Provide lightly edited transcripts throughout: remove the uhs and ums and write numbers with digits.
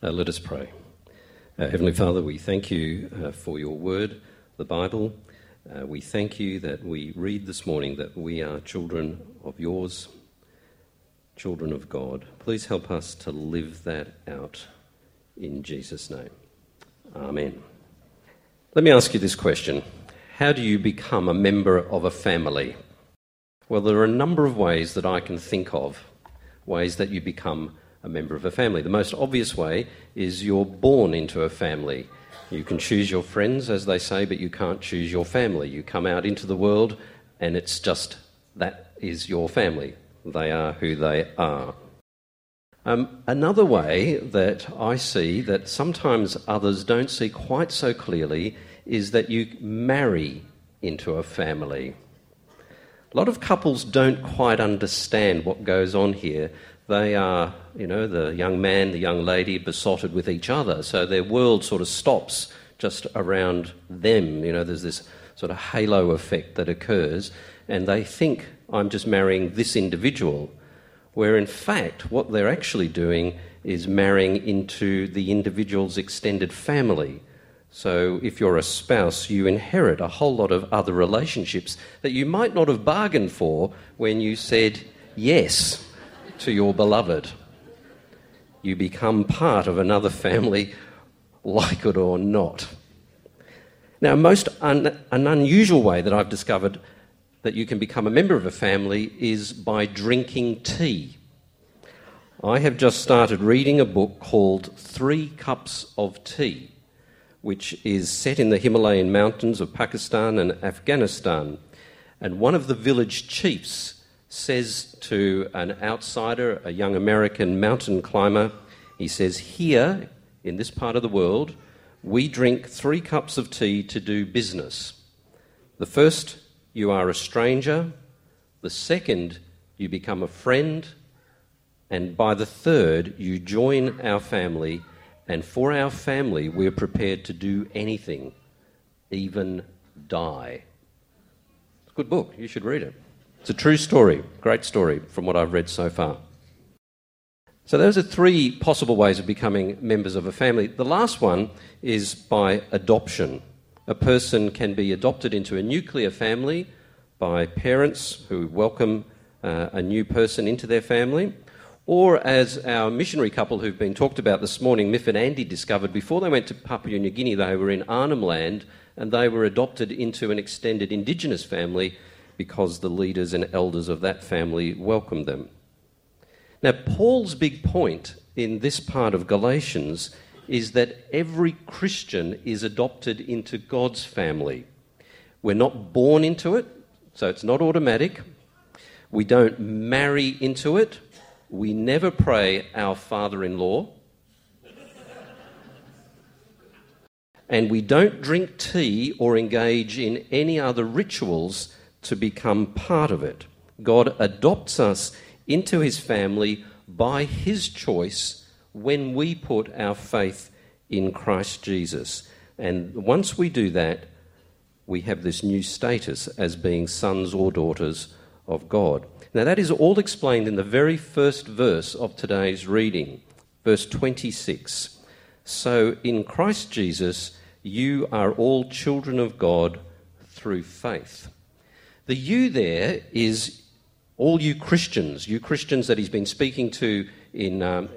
Let us pray. Heavenly Father, we thank you for your word, the Bible. We thank you that we read this morning that we are children of yours, children of God. Please help us to live that out in Jesus' name. Amen. Let me ask you this question. How do you become a member of a family? Well, there are a number of ways that I can think of, ways that you become a member of a family. The most obvious way is you're born into a family. You can choose your friends, as they say, but you can't choose your family. You come out into the world and it's just that is your family. They are who they are. Another way that I see that sometimes others don't see quite so clearly is that you marry into a family. A lot of couples don't quite understand what goes on here. They are, the young man, the young lady besotted with each other, so their world sort of stops just around them. There's this sort of halo effect that occurs, and they think, I'm just marrying this individual, where in fact what they're actually doing is marrying into the individual's extended family. So if you're a spouse, you inherit a whole lot of other relationships that you might not have bargained for when you said yes to your beloved. You become part of another family, like it or not. Now, an unusual way that I've discovered that you can become a member of a family is by drinking tea. I have just started reading a book called 3 Cups of Tea, which is set in the Himalayan mountains of Pakistan and Afghanistan. And one of the village chiefs says to an outsider, a young American mountain climber, he says, here, in this part of the world, we drink 3 cups of tea to do business. The first, you are a stranger. The second, you become a friend. And by the third, you join our family. And for our family, we're prepared to do anything, even die. It's a good book. You should read it. It's a true story, great story from what I've read so far. So those are 3 possible ways of becoming members of a family. The last one is by adoption. A person can be adopted into a nuclear family by parents who welcome a new person into their family, or as our missionary couple who've been talked about this morning, Miff and Andy, discovered before they went to Papua New Guinea. They were in Arnhem Land and they were adopted into an extended Indigenous family because the leaders and elders of that family welcomed them. Now, Paul's big point in this part of Galatians is that every Christian is adopted into God's family. We're not born into it, so it's not automatic. We don't marry into it. We never pray our father-in-law. And we don't drink tea or engage in any other rituals to become part of it. God adopts us into his family by his choice when we put our faith in Christ Jesus. And once we do that, we have this new status as being sons or daughters of God. Now that is all explained in the very first verse of today's reading, verse 26. So in Christ Jesus, you are all children of God through faith. The you there is all you Christians that he's been speaking to in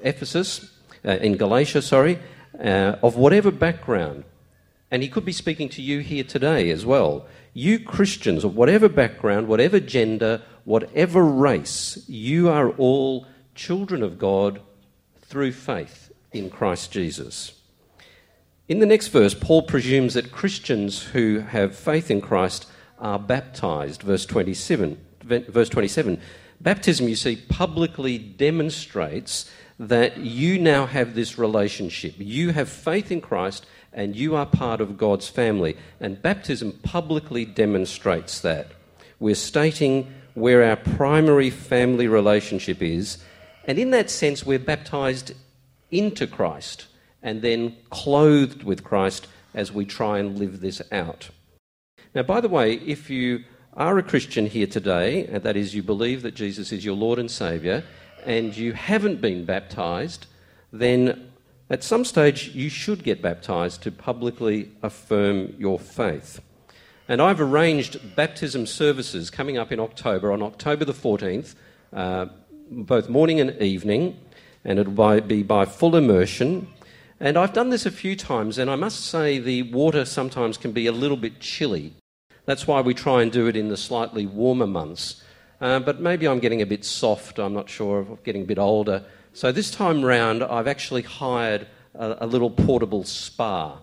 Galatia, of whatever background. And he could be speaking to you here today as well. You Christians of whatever background, whatever gender, whatever race, you are all children of God through faith in Christ Jesus. In the next verse, Paul presumes that Christians who have faith in Christ are baptized. Verse 27. Baptism, you see, publicly demonstrates that you now have this relationship. You have faith in Christ and you are part of God's family. And baptism publicly demonstrates that. We're stating where our primary family relationship is, and in that sense we're baptized into Christ and then clothed with Christ as we try and live this out. Now, by the way, if you are a Christian here today, and that is you believe that Jesus is your Lord and Saviour, and you haven't been baptised, then at some stage you should get baptised to publicly affirm your faith. And I've arranged baptism services coming up in October, on October the 14th, both morning and evening, and it'll be by full immersion. And I've done this a few times, and I must say the water sometimes can be a little bit chilly. That's why we try and do it in the slightly warmer months. But maybe I'm getting a bit soft, I'm not sure, I'm getting a bit older. So this time round, I've actually hired a little portable spa.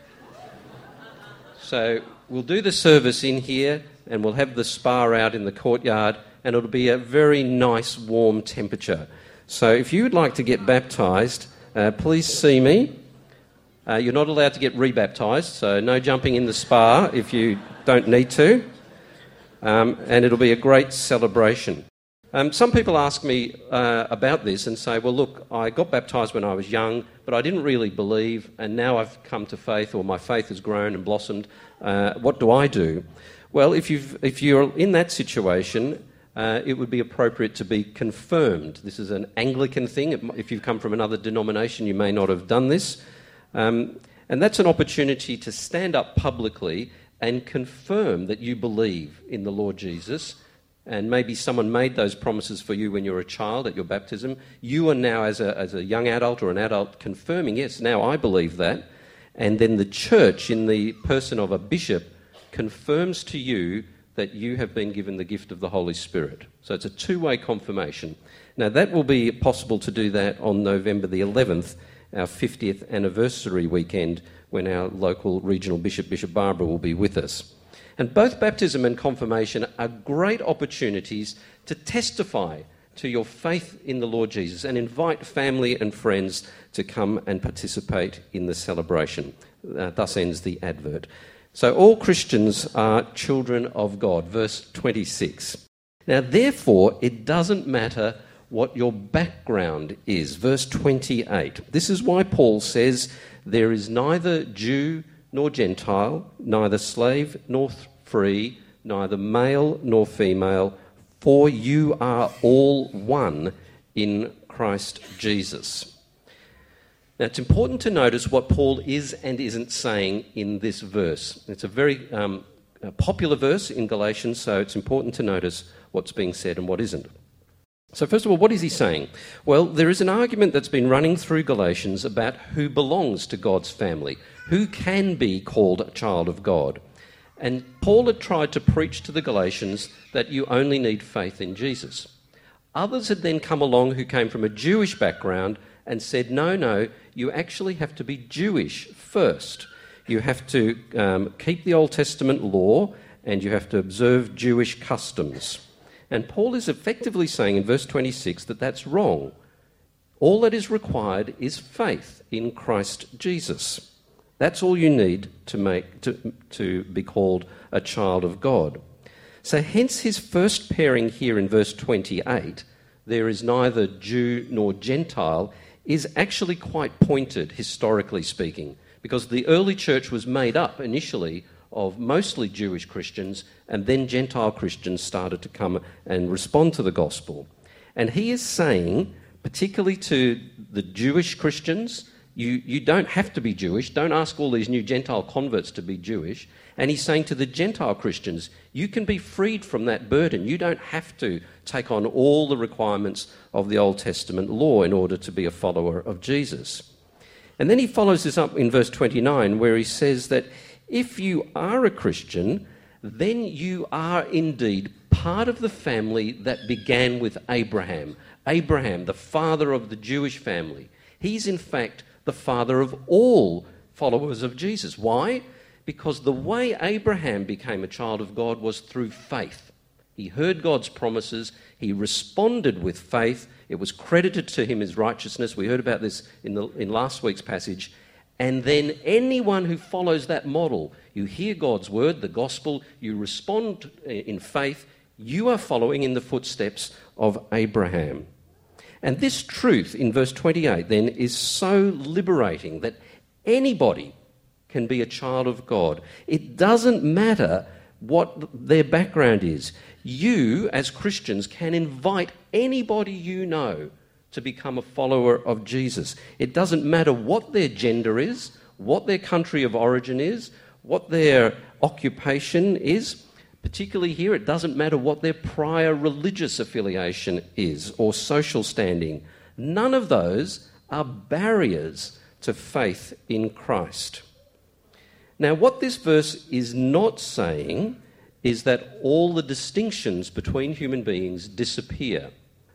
So we'll do the service in here, and we'll have the spa out in the courtyard, and it'll be a very nice warm temperature. So if you would like to get baptised, please see me. You're not allowed to get rebaptised, so no jumping in the spa if you don't need to. And it'll be a great celebration. Some people ask me about this and say, well, look, I got baptised when I was young, but I didn't really believe, and now I've come to faith, or my faith has grown and blossomed. What do I do? Well, if you're in that situation, it would be appropriate to be confirmed. This is an Anglican thing. If you've come from another denomination, you may not have done this. And that's an opportunity to stand up publicly and confirm that you believe in the Lord Jesus. And maybe someone made those promises for you when you were a child at your baptism. You are now, as a young adult or an adult, confirming, yes, now I believe that. And then the church, in the person of a bishop, confirms to you that you have been given the gift of the Holy Spirit. So it's a two-way confirmation. Now, that will be possible to do that on November the 11th, our 50th anniversary weekend, when our local regional bishop, Bishop Barbara, will be with us. And both baptism and confirmation are great opportunities to testify to your faith in the Lord Jesus and invite family and friends to come and participate in the celebration. Thus ends the advert. So all Christians are children of God, verse 26. Now, therefore, it doesn't matter what your background is, verse 28. This is why Paul says, there is neither Jew nor Gentile, neither slave nor free, neither male nor female, for you are all one in Christ Jesus. Now, it's important to notice what Paul is and isn't saying in this verse. It's a very popular verse in Galatians, so it's important to notice what's being said and what isn't. So first of all, what is he saying? Well, there is an argument that's been running through Galatians about who belongs to God's family, who can be called a child of God. And Paul had tried to preach to the Galatians that you only need faith in Jesus. Others had then come along who came from a Jewish background and said, no, you actually have to be Jewish first. You have to keep the Old Testament law, and you have to observe Jewish customs. And Paul is effectively saying in verse 26 that that's wrong. All that is required is faith in Christ Jesus. That's all you need to be called a child of God. So hence his first pairing here in verse 28, there is neither Jew nor Gentile, is actually quite pointed, historically speaking, because the early church was made up initially of mostly Jewish Christians, and then Gentile Christians started to come and respond to the gospel. And he is saying, particularly to the Jewish Christians, you don't have to be Jewish, don't ask all these new Gentile converts to be Jewish. And he's saying to the Gentile Christians, you can be freed from that burden. You don't have to take on all the requirements of the Old Testament law in order to be a follower of Jesus. And then he follows this up in verse 29, where he says that if you are a Christian, then you are indeed part of the family that began with Abraham. Abraham, the father of the Jewish family. He's in fact the father of all followers of Jesus. Why? Because the way Abraham became a child of God was through faith. He heard God's promises, he responded with faith, it was credited to him as righteousness. We heard about this in last week's passage. And then anyone who follows that model, you hear God's word, the gospel, you respond in faith, you are following in the footsteps of Abraham. And this truth in verse 28 then is so liberating that anybody can be a child of God. It doesn't matter what their background is. You, as Christians, can invite anybody you know to become a follower of Jesus. It doesn't matter what their gender is, what their country of origin is, what their occupation is. Particularly here, it doesn't matter what their prior religious affiliation is or social standing. None of those are barriers to faith in Christ. Now, what this verse is not saying is that all the distinctions between human beings disappear.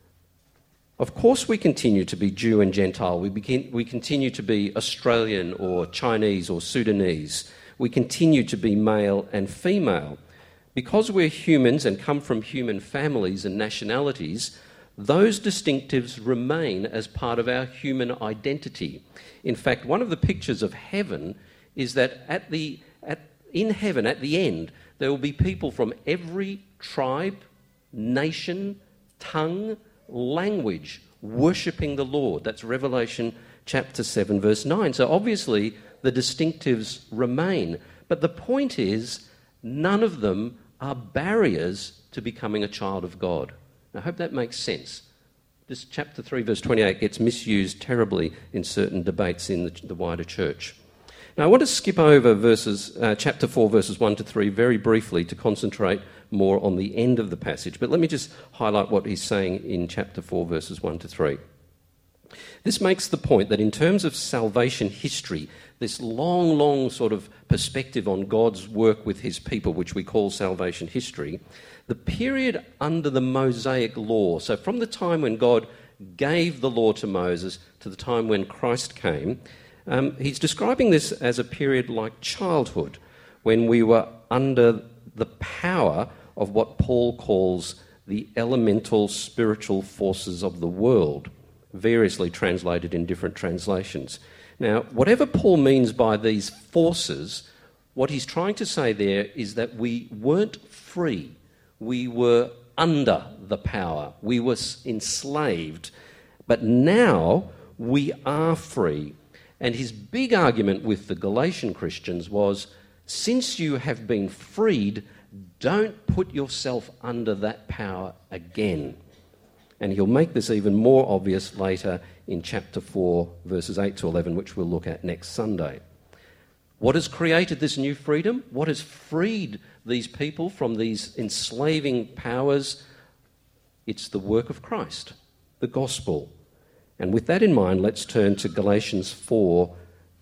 Of course we continue to be Jew and Gentile. We continue to be Australian or Chinese or Sudanese. We continue to be male and female. Because we're humans and come from human families and nationalities, those distinctives remain as part of our human identity. In fact, one of the pictures of heaven is that in heaven, at the end, there will be people from every tribe, nation, tongue, language worshipping the Lord. That's Revelation chapter 7, verse 9. So obviously the distinctives remain. But the point is, none of them are barriers to becoming a child of God. I hope that makes sense. This chapter 3, verse 28 gets misused terribly in certain debates in the wider church. Now, I want to skip over chapter 4, verses 1 to 3 very briefly to concentrate more on the end of the passage. But let me just highlight what he's saying in chapter 4, verses 1 to 3. This makes the point that in terms of salvation history, this long sort of perspective on God's work with his people, which we call salvation history, the period under the Mosaic law, so from the time when God gave the law to Moses to the time when Christ came, he's describing this as a period like childhood, when we were under the power of what Paul calls the elemental spiritual forces of the world, variously translated in different translations. Now, whatever Paul means by these forces, what he's trying to say there is that we weren't free. We were under the power. We were enslaved. But now we are free. And his big argument with the Galatian Christians was, since you have been freed, don't put yourself under that power again. And he'll make this even more obvious later in chapter 4, verses 8 to 11, which we'll look at next Sunday. What has created this new freedom? What has freed these people from these enslaving powers? It's the work of Christ, the gospel. And with that in mind, let's turn to Galatians 4,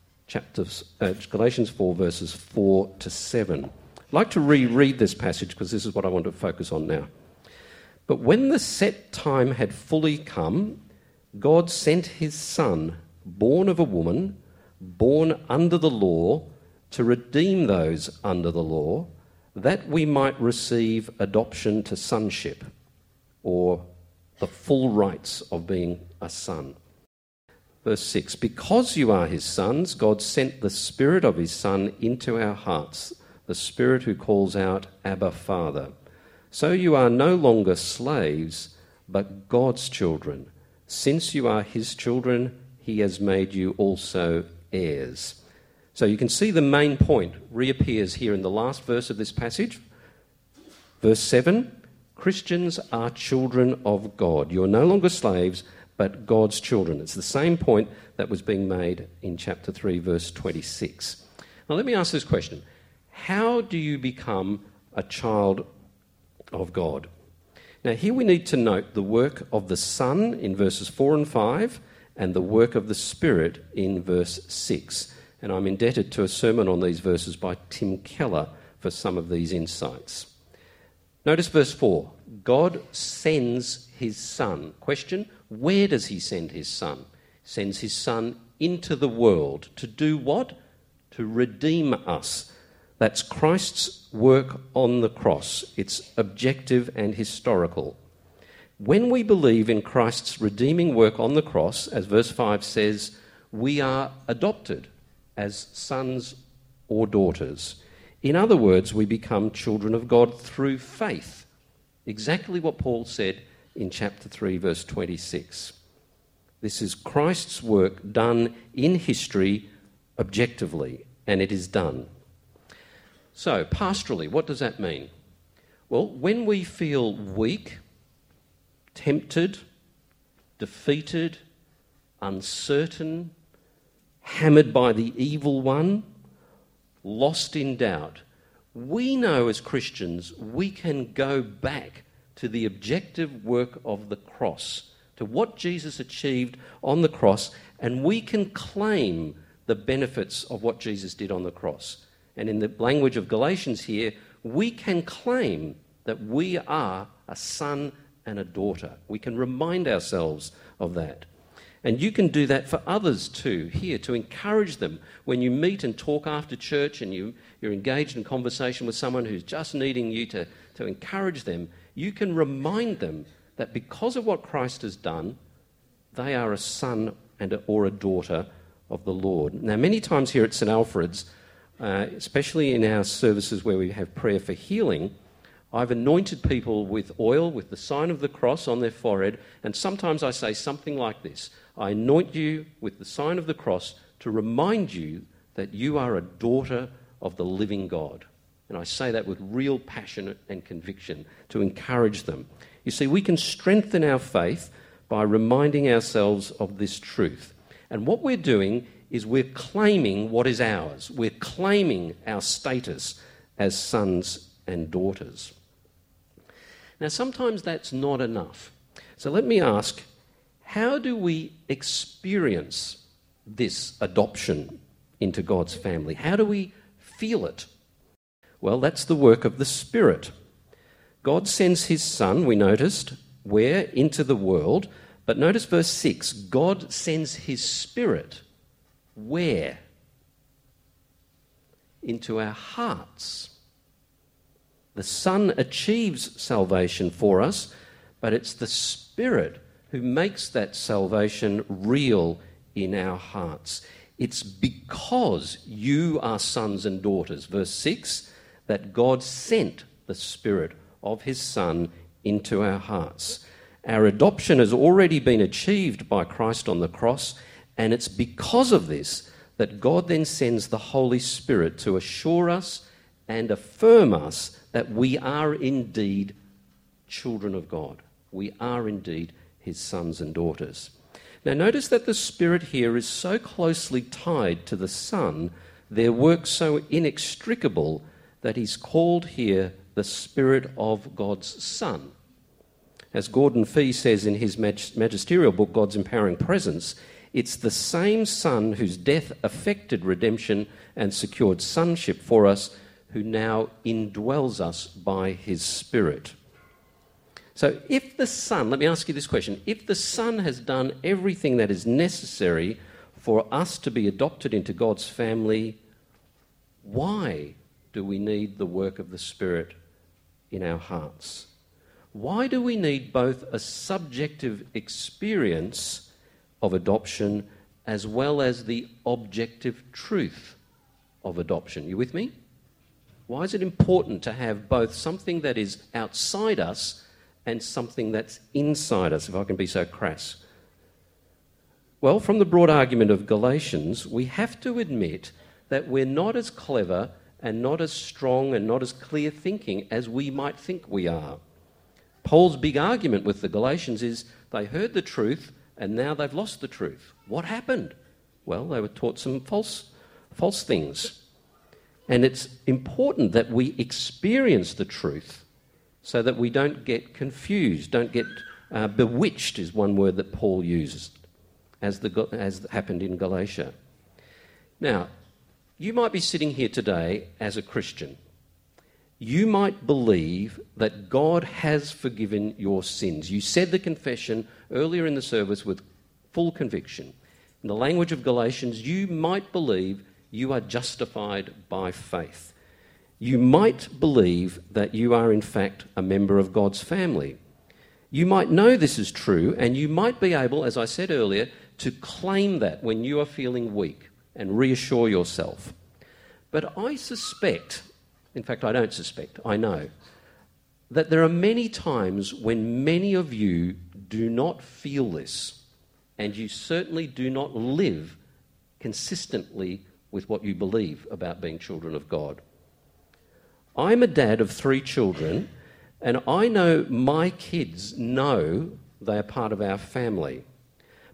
verses 4 to 7. I'd like to reread this passage because this is what I want to focus on now. But when the set time had fully come, God sent his Son, born of a woman, born under the law, to redeem those under the law, that we might receive adoption to sonship, or the full rights of being a son. Verse 6, because you are his sons, God sent the Spirit of his Son into our hearts, the Spirit who calls out, Abba, Father. So you are no longer slaves, but God's children. Since you are his children, he has made you also heirs. So you can see the main point reappears here in the last verse of this passage. Verse 7, Christians are children of God. You are no longer slaves, but God's children. It's the same point that was being made in chapter 3, verse 26. Now let me ask this question. How do you become a child of God? Now here we need to note the work of the Son in verses 4 and 5 and the work of the Spirit in verse 6. And I'm indebted to a sermon on these verses by Tim Keller for some of these insights. Notice verse 4. God sends his Son. Question, where does he send his Son? He sends his Son into the world. To do what? To redeem us. That's Christ's work on the cross. It's objective and historical. When we believe in Christ's redeeming work on the cross, as verse 5 says, we are adopted as sons or daughters. In other words, we become children of God through faith. Exactly what Paul said in chapter 3, verse 26. This is Christ's work done in history objectively, and it is done. So, pastorally, what does that mean? Well, when we feel weak, tempted, defeated, uncertain, hammered by the evil one, lost in doubt, we know as Christians we can go back to the objective work of the cross, to what Jesus achieved on the cross, and we can claim the benefits of what Jesus did on the cross. And in the language of Galatians here, we can claim that we are a son and a daughter. We can remind ourselves of that. And you can do that for others too, here, to encourage them. When you meet and talk after church and you're engaged in conversation with someone who's just needing you to encourage them, you can remind them that because of what Christ has done, they are a son or a daughter of the Lord. Now, many times here at St Alfred's, especially in our services where we have prayer for healing, I've anointed people with oil with the sign of the cross on their forehead, and sometimes I say something like this: I anoint you with the sign of the cross to remind you that you are a daughter of the living God. And I say that with real passion and conviction to encourage them. You see, we can strengthen our faith by reminding ourselves of this truth. And what we're doing is we're claiming what is ours. We're claiming our status as sons and daughters. Now, sometimes that's not enough. So let me ask, how do we experience this adoption into God's family? How do we feel it? Well, that's the work of the Spirit. God sends his Son, we noticed, where? Into the world. But notice verse 6, God sends his Spirit where? Into our hearts. The Son achieves salvation for us, but it's the Spirit who makes that salvation real in our hearts. It's because you are sons and daughters, verse 6, that God sent the Spirit of his Son into our hearts. Our adoption has already been achieved by Christ on the cross, and it's because of this that God then sends the Holy Spirit to assure us and affirm us that we are indeed children of God. We are indeed his sons and daughters. Now notice that the Spirit here is so closely tied to the Son, their work so inextricable, that he's called here the Spirit of God's Son. As Gordon Fee says in his magisterial book, God's Empowering Presence, it's the same Son whose death effected redemption and secured sonship for us, who now indwells us by his Spirit. So if the Son, let me ask you this question, if the Son has done everything that is necessary for us to be adopted into God's family, why do we need the work of the Spirit in our hearts? Why do we need both a subjective experience of adoption as well as the objective truth of adoption? You with me? Why is it important to have both something that is outside us and something that's inside us, if I can be so crass? Well, from the broad argument of Galatians, we have to admit that we're not as clever and not as strong and not as clear thinking as we might think we are. Paul's big argument with the Galatians is they heard the truth and now they've lost the truth. What happened? Well, they were taught some false things. And it's important that we experience the truth so that we don't get confused, don't get bewitched is one word that Paul uses, as happened in Galatia. Now, you might be sitting here today as a Christian. You might believe that God has forgiven your sins. You said the confession earlier in the service with full conviction. In the language of Galatians, you might believe you are justified by faith. You might believe that you are in fact a member of God's family. You might know this is true, and you might be able, as I said earlier, to claim that when you are feeling weak and reassure yourself. But I suspect, in fact I don't suspect, I know, that there are many times when many of you do not feel this, and you certainly do not live consistently with what you believe about being children of God. I'm a dad of 3 children, and I know my kids know they are part of our family.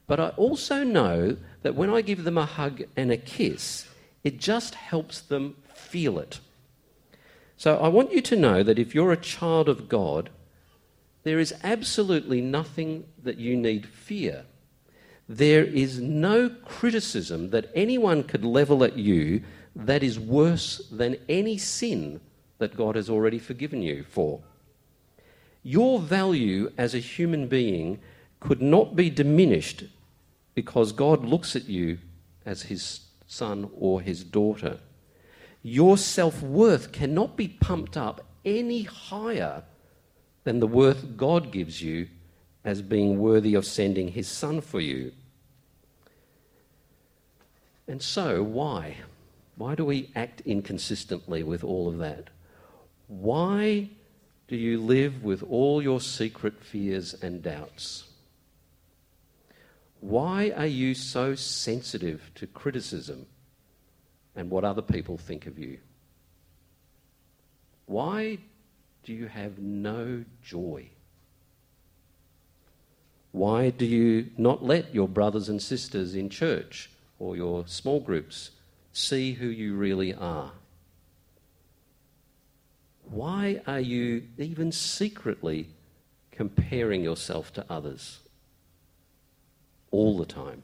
But I also know that when I give them a hug and a kiss, it just helps them feel it. So I want you to know that if you're a child of God, there is absolutely nothing that you need fear. There is no criticism that anyone could level at you that is worse than any sin that God has already forgiven you for. Your value as a human being could not be diminished because God looks at you as his son or his daughter. Your self-worth cannot be pumped up any higher than the worth God gives you as being worthy of sending his son for you. And so, why? Why do we act inconsistently with all of that? Why do you live with all your secret fears and doubts? Why are you so sensitive to criticism and what other people think of you? Why do you have no joy? Why do you not let your brothers and sisters in church or your small groups see who you really are? Why are you even secretly comparing yourself to others all the time?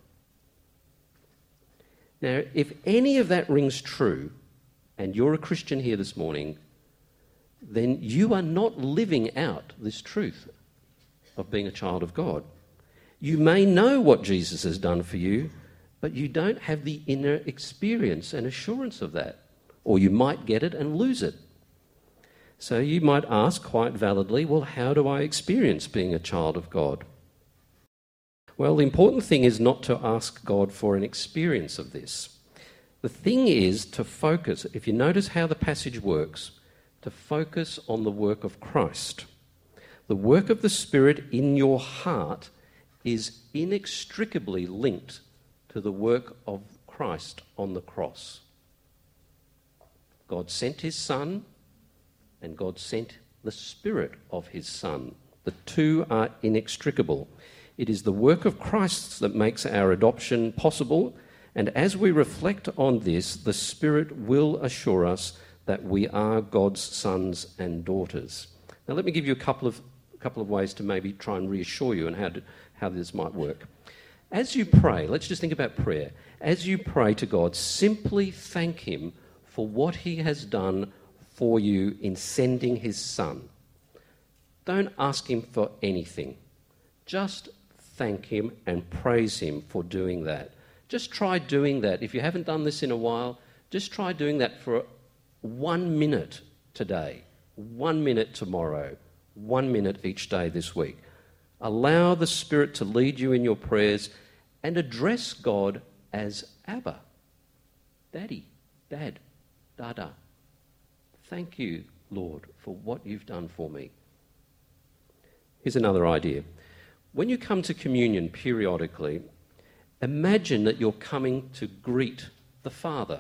Now, if any of that rings true, and you're a Christian here this morning, then you are not living out this truth of being a child of God. You may know what Jesus has done for you, but you don't have the inner experience and assurance of that. Or you might get it and lose it. So you might ask quite validly, well, how do I experience being a child of God? Well, the important thing is not to ask God for an experience of this. The thing is to focus, if you notice how the passage works, to focus on the work of Christ. The work of the Spirit in your heart is inextricably linked to the work of Christ on the cross. God sent his Son, and God sent the Spirit of his Son. The two are inextricable. It is the work of Christ that makes our adoption possible, and as we reflect on this, the Spirit will assure us that we are God's sons and daughters. Now let me give you a couple of ways to maybe try and reassure you on how this might work. As you pray, let's just think about prayer. As you pray to God, simply thank him for what he has done for you in sending his Son. Don't ask him for anything. Just thank him and praise him for doing that. Just try doing that. If you haven't done this in a while, just try doing that for 1 minute today, 1 minute tomorrow, 1 minute each day this week. Allow the Spirit to lead you in your prayers and address God as Abba, Daddy, Dad, Dada. Thank you, Lord, for what you've done for me. Here's another idea. When you come to communion periodically, imagine that you're coming to greet the Father.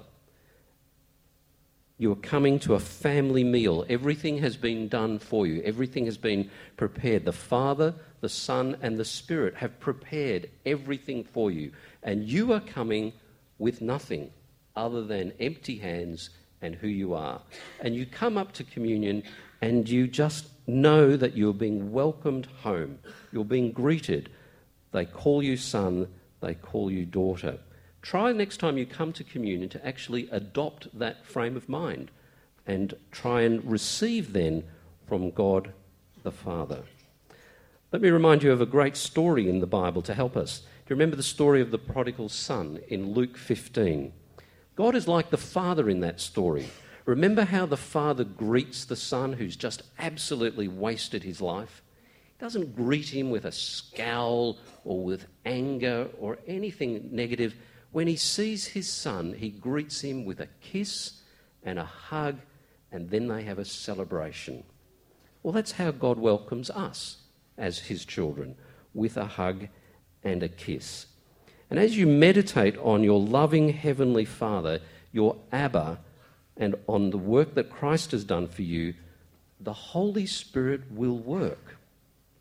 You're coming to a family meal. Everything has been done for you. Everything has been prepared. The Father, the Son, and the Spirit have prepared everything for you. And you are coming with nothing other than empty hands and who you are. And you come up to communion and you just know that you're being welcomed home. You're being greeted. They call you son, they call you daughter. Try next time you come to communion to actually adopt that frame of mind and try and receive then from God the Father. Let me remind you of a great story in the Bible to help us. Do you remember the story of the prodigal son in Luke 15? God is like the father in that story. Remember how the father greets the son who's just absolutely wasted his life? He doesn't greet him with a scowl or with anger or anything negative. When he sees his son, he greets him with a kiss and a hug, and then they have a celebration. Well, that's how God welcomes us as his children, with a hug and a kiss. And as you meditate on your loving Heavenly Father, your Abba, and on the work that Christ has done for you, the Holy Spirit will work.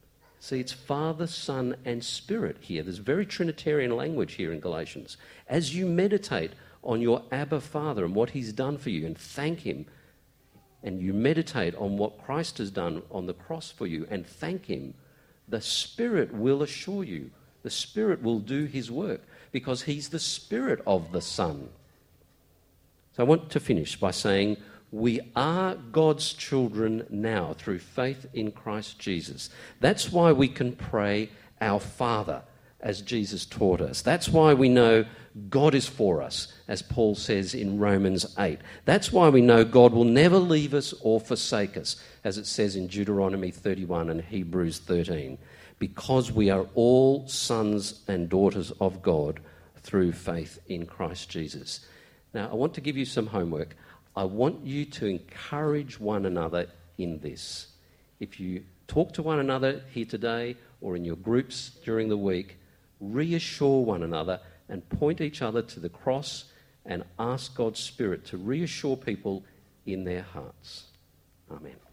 See, it's Father, Son, and Spirit here. There's very Trinitarian language here in Galatians. As you meditate on your Abba Father and what he's done for you and thank him, and you meditate on what Christ has done on the cross for you and thank him, the Spirit will assure you. The Spirit will do his work because he's the Spirit of the Son. So I want to finish by saying we are God's children now through faith in Christ Jesus. That's why we can pray our Father as Jesus taught us. That's why we know God is for us, as Paul says in Romans 8. That's why we know God will never leave us or forsake us, as it says in Deuteronomy 31 and Hebrews 13, because we are all sons and daughters of God through faith in Christ Jesus. Now, I want to give you some homework. I want you to encourage one another in this. If you talk to one another here today or in your groups during the week, reassure one another and point each other to the cross and ask God's Spirit to reassure people in their hearts. Amen.